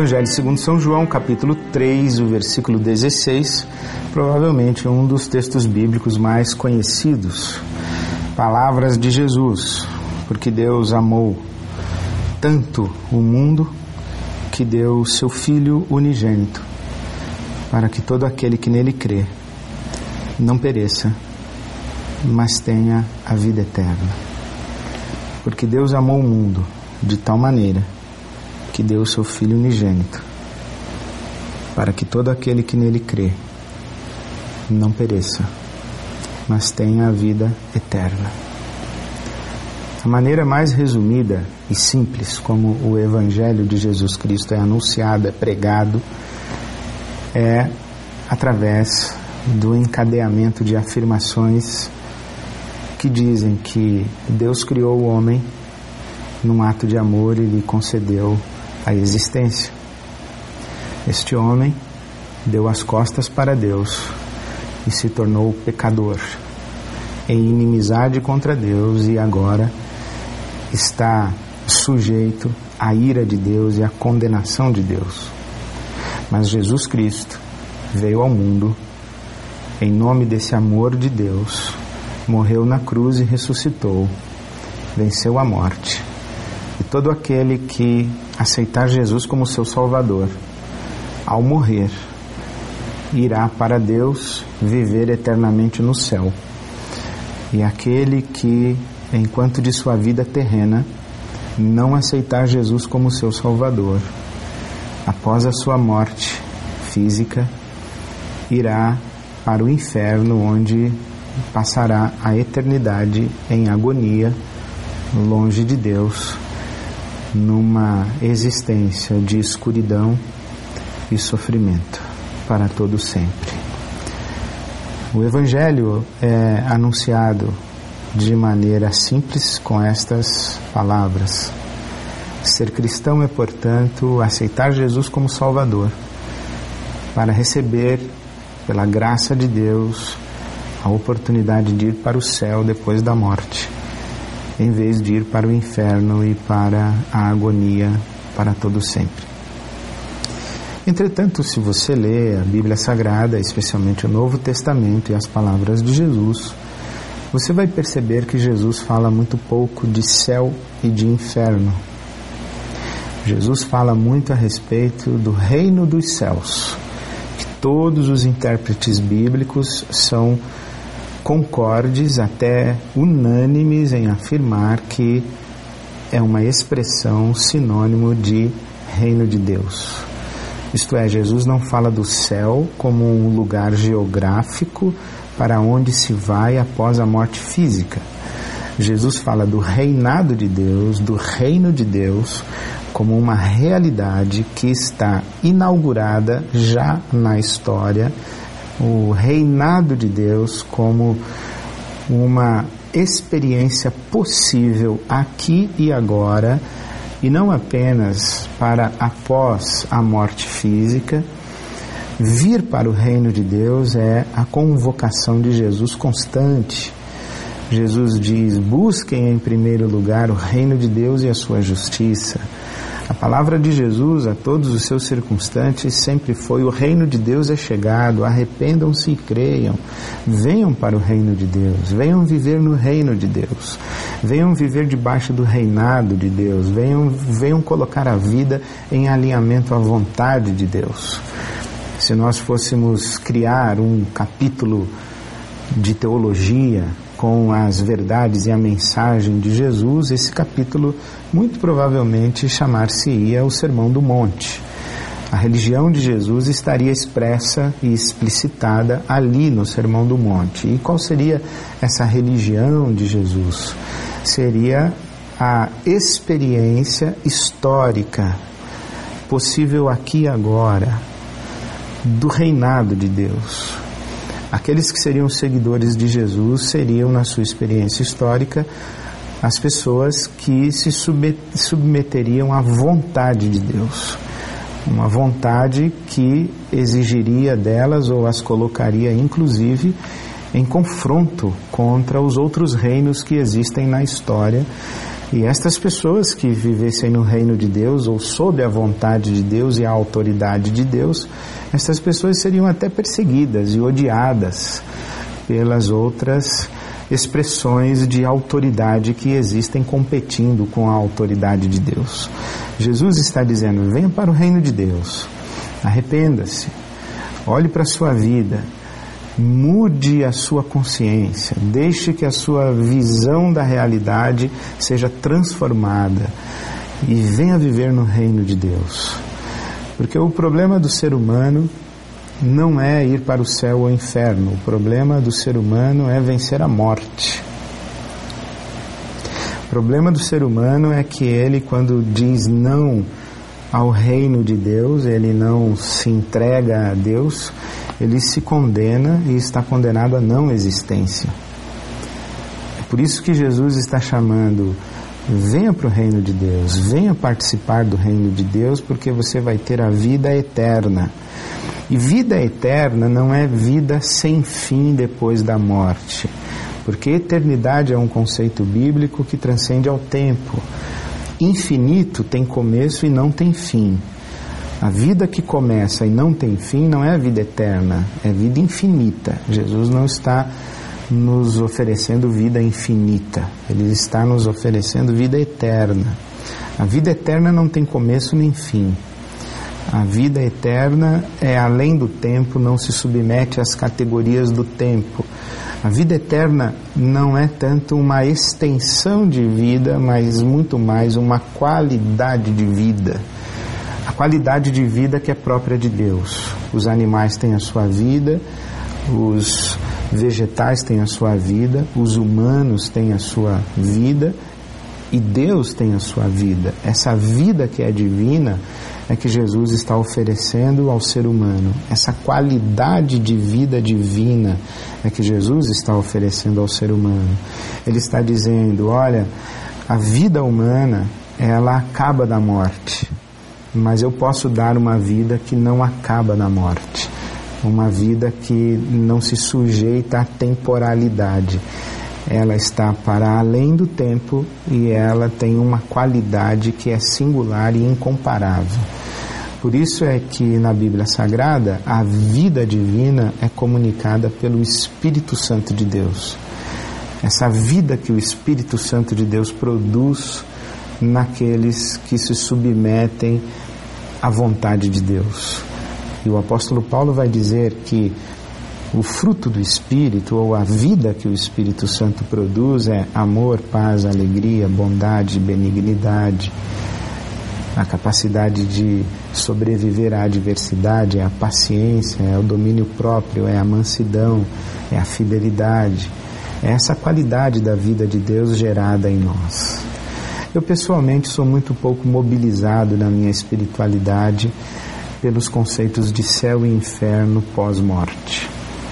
Evangelho segundo São João, capítulo 3, o versículo 16, provavelmente um dos textos bíblicos mais conhecidos. Palavras de Jesus: porque Deus amou tanto o mundo que deu o seu Filho unigênito, para que todo aquele que nele crê não pereça, mas tenha a vida eterna. Porque Deus amou o mundo de tal maneira que deu o seu Filho unigênito, para que todo aquele que nele crê não pereça, mas tenha a vida eterna. A maneira mais resumida e simples como o Evangelho de Jesus Cristo é anunciado, é pregado, é através do encadeamento de afirmações que dizem que Deus criou o homem num ato de amor e lhe concedeu a existência. Este homem deu as costas para Deus e se tornou pecador, em inimizade contra Deus, e agora está sujeito à ira de Deus e à condenação de Deus. Mas Jesus Cristo veio ao mundo em nome desse amor de Deus, morreu na cruz e ressuscitou, venceu a morte. E todo aquele que aceitar Jesus como seu Salvador, ao morrer, irá para Deus viver eternamente no céu. E aquele que, enquanto de sua vida terrena, não aceitar Jesus como seu Salvador, após a sua morte física, irá para o inferno, onde passará a eternidade em agonia, longe de Deus, numa existência de escuridão e sofrimento para todo sempre. O Evangelho é anunciado de maneira simples com estas palavras: ser cristão é, portanto, aceitar Jesus como Salvador, para receber, pela graça de Deus, a oportunidade de ir para o céu depois da morte, em vez de ir para o inferno e para a agonia para todo sempre. Entretanto, se você lê a Bíblia Sagrada, especialmente o Novo Testamento e as palavras de Jesus, você vai perceber que Jesus fala muito pouco de céu e de inferno. Jesus fala muito a respeito do reino dos céus, que todos os intérpretes bíblicos são concordes, até unânimes, em afirmar que é uma expressão sinônimo de reino de Deus. Isto é, Jesus não fala do céu como um lugar geográfico para onde se vai após a morte física. Jesus fala do reinado de Deus, do reino de Deus, como uma realidade que está inaugurada já na história, o reinado de Deus como uma experiência possível aqui e agora, e não apenas para após a morte física. Vir para o reino de Deus é a convocação de Jesus constante. Jesus diz: busquem em primeiro lugar o reino de Deus e a sua justiça. A palavra de Jesus a todos os seus circunstantes sempre foi: o reino de Deus é chegado, arrependam-se e creiam, venham para o reino de Deus, venham viver no reino de Deus, venham viver debaixo do reinado de Deus, venham colocar a vida em alinhamento à vontade de Deus. Se nós fôssemos criar um capítulo de teologia com as verdades e a mensagem de Jesus, esse capítulo muito provavelmente chamar-se-ia o Sermão do Monte. A religião de Jesus estaria expressa e explicitada ali no Sermão do Monte. E qual seria essa religião de Jesus? Seria a experiência histórica, possível aqui e agora, do reinado de Deus. Aqueles que seriam seguidores de Jesus seriam, na sua experiência histórica, as pessoas que se submeteriam à vontade de Deus. Uma vontade que exigiria delas, ou as colocaria inclusive em confronto contra os outros reinos que existem na história, E estas pessoas que vivessem no reino de Deus, ou sob a vontade de Deus e a autoridade de Deus, estas pessoas seriam até perseguidas e odiadas pelas outras expressões de autoridade que existem competindo com a autoridade de Deus. Jesus está dizendo: venha para o reino de Deus, arrependa-se, olhe para a sua vida, mude a sua consciência, deixe que a sua visão da realidade seja transformada e venha viver no reino de Deus. Porque o problema do ser humano não é ir para o céu ou o inferno. O problema do ser humano é vencer a morte. O problema do ser humano é que ele, quando diz não ao reino de Deus, ele não se entrega a Deus, ele se condena e está condenado à não existência. É por isso que Jesus está chamando: venha para o reino de Deus, venha participar do reino de Deus, porque você vai ter a vida eterna. E vida eterna não é vida sem fim depois da morte, porque eternidade é um conceito bíblico que transcende ao tempo. Infinito tem começo e não tem fim. A vida que começa e não tem fim não é a vida eterna, é vida infinita. Jesus não está nos oferecendo vida infinita, Ele está nos oferecendo vida eterna. A vida eterna não tem começo nem fim. A vida eterna é além do tempo, não se submete às categorias do tempo. A vida eterna não é tanto uma extensão de vida, mas muito mais uma qualidade de vida. A qualidade de vida que é própria de Deus. Os animais têm a sua vida, os vegetais têm a sua vida, os humanos têm a sua vida e Deus tem a sua vida. Essa vida que é divina é que Jesus está oferecendo ao ser humano. Essa qualidade de vida divina é que Jesus está oferecendo ao ser humano. Ele está dizendo: olha, a vida humana, ela acaba na morte, mas eu posso dar uma vida que não acaba na morte, uma vida que não se sujeita à temporalidade. Ela está para além do tempo e ela tem uma qualidade que é singular e incomparável. Por isso é que na Bíblia Sagrada a vida divina é comunicada pelo Espírito Santo de Deus. Essa vida que o Espírito Santo de Deus produz naqueles que se submetem à vontade de Deus. E o apóstolo Paulo vai dizer que o fruto do Espírito, ou a vida que o Espírito Santo produz, é amor, paz, alegria, bondade, benignidade, a capacidade de sobreviver à adversidade, é a paciência, é o domínio próprio, é a mansidão, é a fidelidade. É essa qualidade da vida de Deus gerada em nós. Eu pessoalmente sou muito pouco mobilizado na minha espiritualidade pelos conceitos de céu e inferno pós-morte.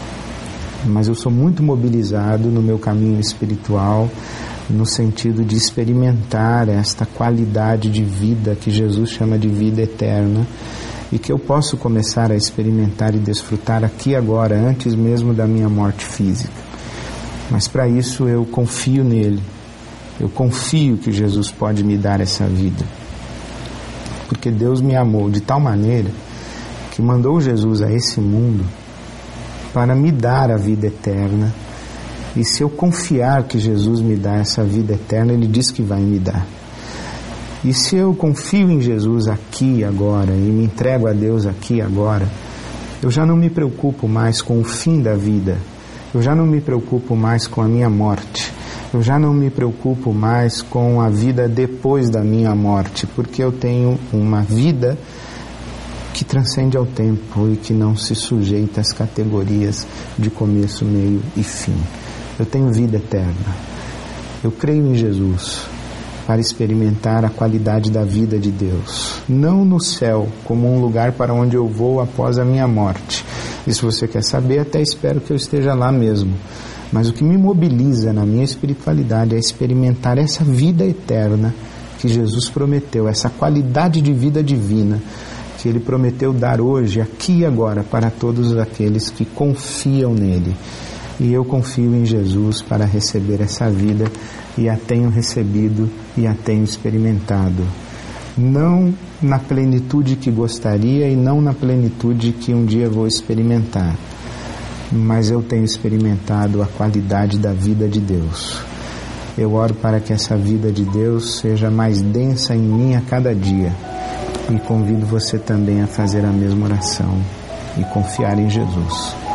Mas eu sou muito mobilizado no meu caminho espiritual no sentido de experimentar esta qualidade de vida que Jesus chama de vida eterna e que eu posso começar a experimentar e desfrutar aqui agora, antes mesmo da minha morte física. Mas para isso eu confio nele, eu confio que Jesus pode me dar essa vida, porque Deus me amou de tal maneira que mandou Jesus a esse mundo para me dar a vida eterna. E se eu confiar que Jesus me dá essa vida eterna, Ele diz que vai me dar. E se eu confio em Jesus aqui e agora, e me entrego a Deus aqui e agora, eu já não me preocupo mais com o fim da vida, eu já não me preocupo mais com a minha morte, eu já não me preocupo mais com a vida depois da minha morte, porque eu tenho uma vida que transcende ao tempo e que não se sujeita às categorias de começo, meio e fim. Eu tenho vida eterna. Eu creio em Jesus para experimentar a qualidade da vida de Deus. Não no céu, como um lugar para onde eu vou após a minha morte. E se você quer saber, até espero que eu esteja lá mesmo. Mas o que me mobiliza na minha espiritualidade é experimentar essa vida eterna que Jesus prometeu, essa qualidade de vida divina que Ele prometeu dar hoje, aqui e agora, para todos aqueles que confiam nele. E eu confio em Jesus para receber essa vida, e a tenho recebido e a tenho experimentado. Não na plenitude que gostaria e não na plenitude que um dia vou experimentar, mas eu tenho experimentado a qualidade da vida de Deus. Eu oro para que essa vida de Deus seja mais densa em mim a cada dia, e convido você também a fazer a mesma oração e confiar em Jesus.